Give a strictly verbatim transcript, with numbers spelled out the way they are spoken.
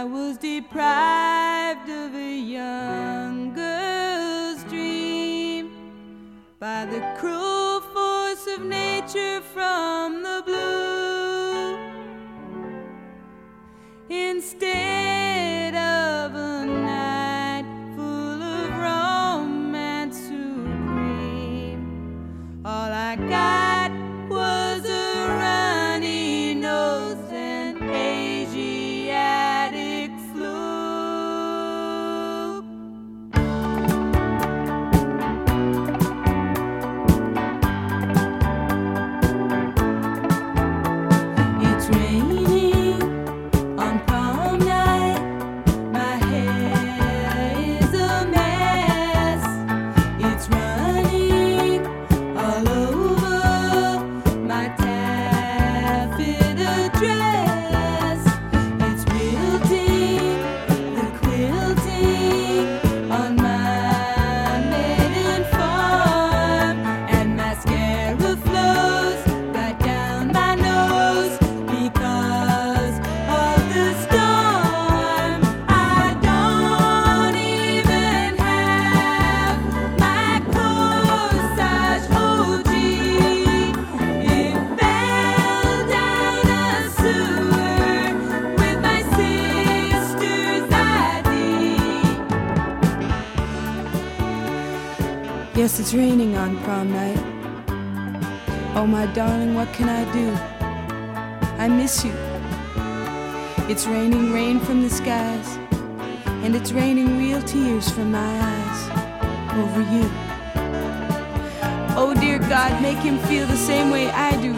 I was deprived of a young girl's dream by the cruel force of nature from the blue. Instead of a night full of romance supreme, all I got was a runny nose and Asiatic flu. It's raining on prom night. My hair is a mess. It's running all over my taffeta dress. It's wilting, the quilting on my maiden farm, and mascara flows right down my nose because of the storm. I don't even have my corsage. Oh gee, it fell down a sewer with my sister's I D. Yes, it's raining on prom night. Oh my darling, what can I do? I miss you. It's raining rain from the skies, and it's raining real tears from my eyes over you. Oh dear God, make him feel the same way I do